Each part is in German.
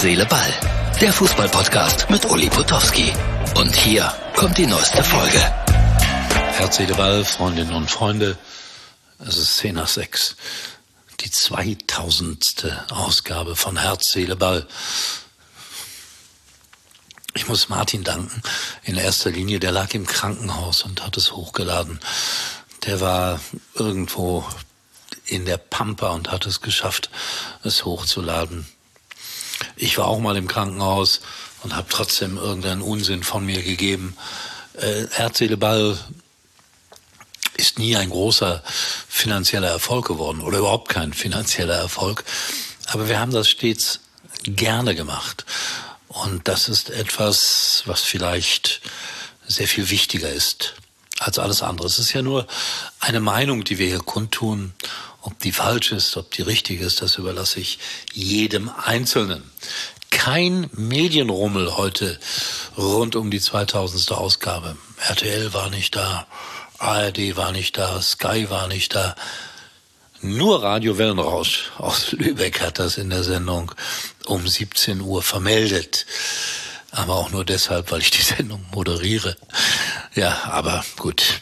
Seele, Ball. Der Fußball-Podcast mit Uli Potowski. Und hier kommt die neueste Folge. Herz, Seele, Ball, Freundinnen und Freunde. Es ist 6:10. Die 2000. Ausgabe von Herz, Seele, Ball. Ich muss Martin danken. In erster Linie, der lag im Krankenhaus und hat es hochgeladen. Der war irgendwo in der Pampa und hat es geschafft, es hochzuladen. Ich war auch mal im Krankenhaus und habe trotzdem irgendeinen Unsinn von mir gegeben. Herz, Seele, Ball ist nie ein großer finanzieller Erfolg geworden oder überhaupt kein finanzieller Erfolg. Aber wir haben das stets gerne gemacht. Und das ist etwas, was vielleicht sehr viel wichtiger ist als alles andere. Es ist ja nur eine Meinung, die wir hier kundtun. Ob die falsch ist, ob die richtig ist, das überlasse ich jedem Einzelnen. Kein Medienrummel heute rund um die 2000. Ausgabe. RTL war nicht da, ARD war nicht da, Sky war nicht da. Nur Radio Wellenrausch aus Lübeck hat das in der Sendung um 17 Uhr vermeldet. Aber auch nur deshalb, weil ich die Sendung moderiere. Ja, aber gut.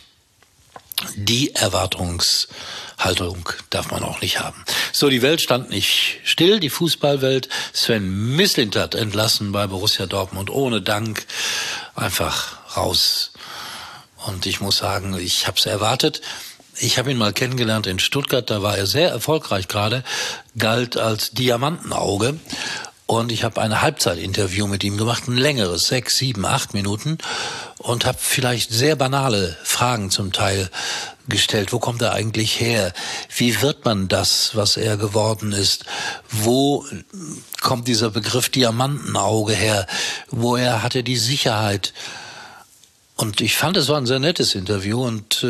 Die Erwartungshaltung darf man auch nicht haben. So, die Welt stand nicht still, die Fußballwelt. Sven Mislintat entlassen bei Borussia Dortmund ohne Dank. Einfach raus. Und ich muss sagen, ich habe es erwartet. Ich habe ihn mal kennengelernt in Stuttgart, da war er sehr erfolgreich gerade, galt als Diamantenauge. Und ich habe ein Halbzeitinterview mit ihm gemacht, ein längeres, 6, 7, 8 Minuten. Und habe vielleicht sehr banale Fragen zum Teil gestellt. Wo kommt er eigentlich her? Wie wird man das, was er geworden ist? Wo kommt dieser Begriff Diamantenauge her? Woher hat er die Sicherheit? Und ich fand, es war ein sehr nettes Interview. Und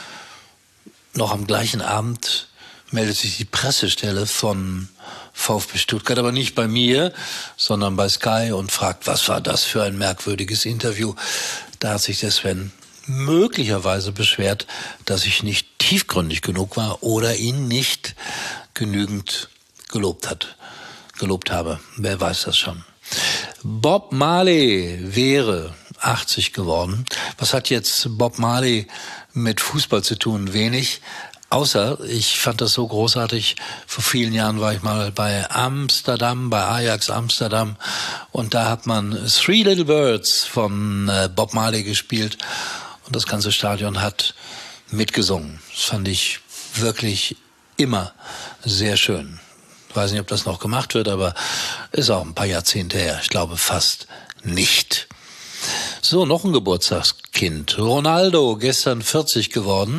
noch am gleichen Abend meldet sich die Pressestelle von VfB Stuttgart, aber nicht bei mir, sondern bei Sky und fragt, was war das für ein merkwürdiges Interview. Da hat sich der Sven möglicherweise beschwert, dass ich nicht tiefgründig genug war oder ihn nicht genügend gelobt habe. Wer weiß das schon. Bob Marley wäre 80 geworden. Was hat jetzt Bob Marley mit Fußball zu tun? Wenig. Außer, ich fand das so großartig, vor vielen Jahren war ich mal bei Amsterdam, bei Ajax Amsterdam, und da hat man Three Little Birds von Bob Marley gespielt und das ganze Stadion hat mitgesungen. Das fand ich wirklich immer sehr schön. Ich weiß nicht, ob das noch gemacht wird, aber ist auch ein paar Jahrzehnte her. Ich glaube fast nicht. So, noch ein Geburtstagskind. Ronaldo, gestern 40 geworden.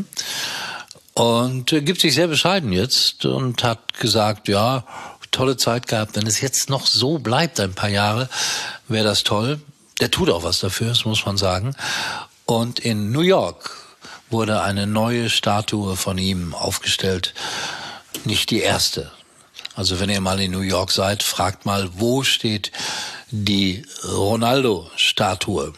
Und gibt sich sehr bescheiden jetzt und hat gesagt, ja, tolle Zeit gehabt. Wenn es jetzt noch so bleibt, ein paar Jahre, wäre das toll. Der tut auch was dafür, das muss man sagen. Und in New York wurde eine neue Statue von ihm aufgestellt. Nicht die erste. Also wenn ihr mal in New York seid, fragt mal, wo steht die Ronaldo-Statue?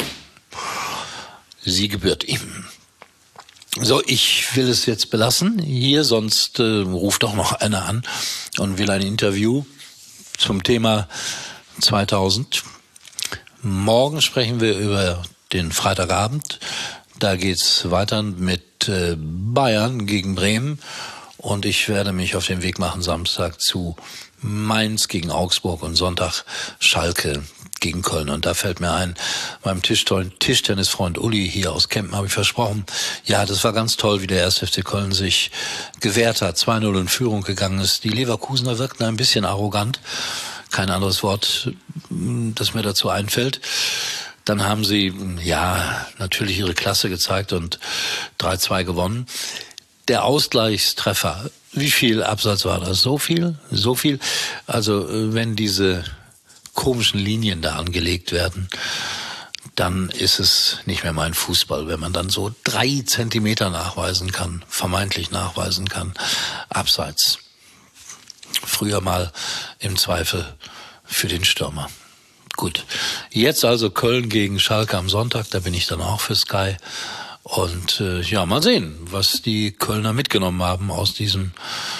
Sie gebührt ihm. So, ich will es jetzt belassen hier, sonst ruft doch noch einer an und will ein Interview zum Thema 2000. Morgen sprechen wir über den Freitagabend. Da geht's weiter mit Bayern gegen Bremen und ich werde mich auf den Weg machen Samstag zu Mainz gegen Augsburg und Sonntag Schalke gegen Köln. Und da fällt mir ein, meinem Tischtennisfreund Uli hier aus Kempen habe ich versprochen, ja, das war ganz toll, wie der 1. FC Köln sich gewehrt hat, 2-0 in Führung gegangen ist. Die Leverkusener wirkten ein bisschen arrogant, kein anderes Wort, das mir dazu einfällt. Dann haben sie, ja, natürlich ihre Klasse gezeigt und 3-2 gewonnen. Der Ausgleichstreffer, wie viel Absatz war das? So viel? So viel? Also, wenn diese komischen Linien da angelegt werden, dann ist es nicht mehr mein Fußball, wenn man dann so 3 Zentimeter nachweisen kann, vermeintlich nachweisen kann, abseits. Früher mal im Zweifel für den Stürmer. Gut, jetzt also Köln gegen Schalke am Sonntag, da bin ich dann auch für Sky. Und ja, mal sehen, was die Kölner mitgenommen haben aus diesem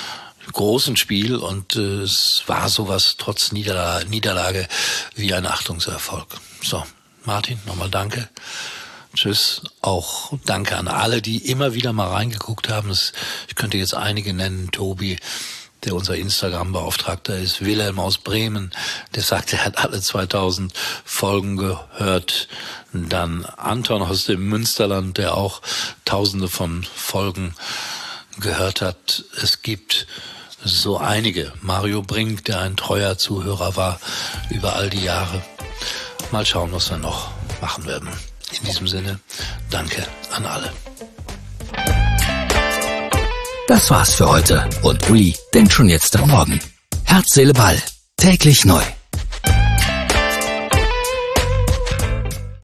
großen Spiel und es war sowas trotz Niederlage wie ein Achtungserfolg. So, Martin, nochmal danke. Tschüss. Auch danke an alle, die immer wieder mal reingeguckt haben. Ich könnte jetzt einige nennen. Tobi, der unser Instagram-Beauftragter ist, Wilhelm aus Bremen, der sagt, er hat alle 2000 Folgen gehört. Dann Anton aus dem Münsterland, der auch tausende von Folgen gehört hat. Es gibt so einige. Mario Brink, der ein treuer Zuhörer war über all die Jahre. Mal schauen, was wir noch machen werden. In diesem Sinne, danke an alle. Das war's für heute und Uli denkt schon jetzt am Morgen. Herz, Seele, Ball. Täglich neu.